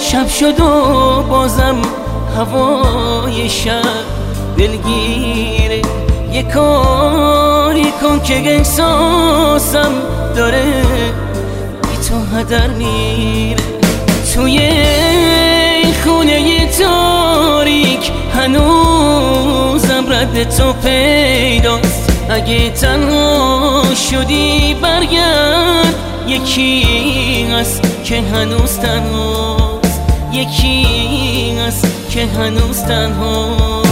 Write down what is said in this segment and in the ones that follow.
شب شد و بازم هوای شب دلگیره. یه کاری کن که احساسم داره بی تو هدر میره. توی خونه تاریک هنوزم رد تو پیداست. اگه تنها شدی برگرد، یکی هست که هنوز تنهاست، یکی هست که هنوز تنهاست.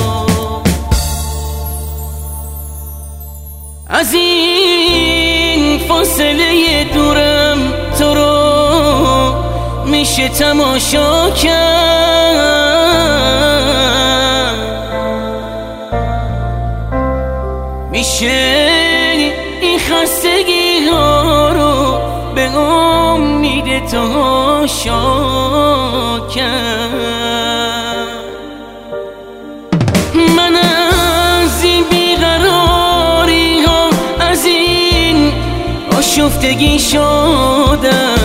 از این فاصله دورم تو رو میشه تماشا کرد، میشه این خستگی ها رو به امید تو شا کرد. من از این بیقراری ها، از این آشفتگی شدم،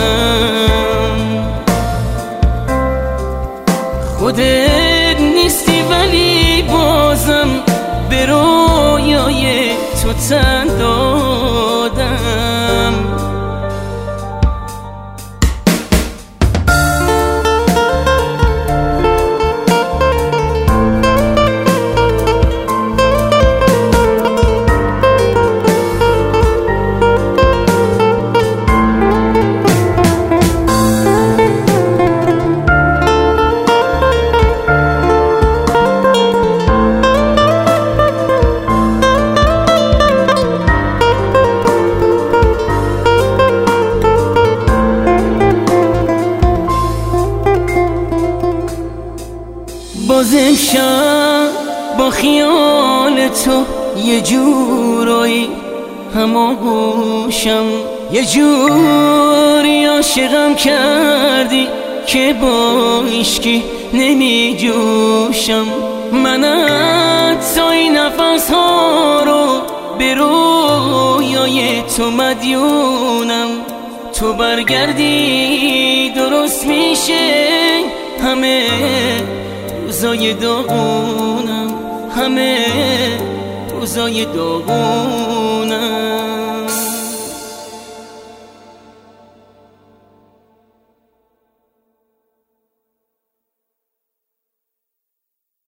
خودت نیستی ولی بازم به رویای تو تن دادم. باز امشب با خیال تو یه جورایی هماغوشم، یه جوری عاشقم کردی که با هیچکی نمی جوشم. من حتی این نفس ها رو به رویای تو مدیونم. تو برگردی درست میشه همه روزای داغونم، همه روزای داغونم.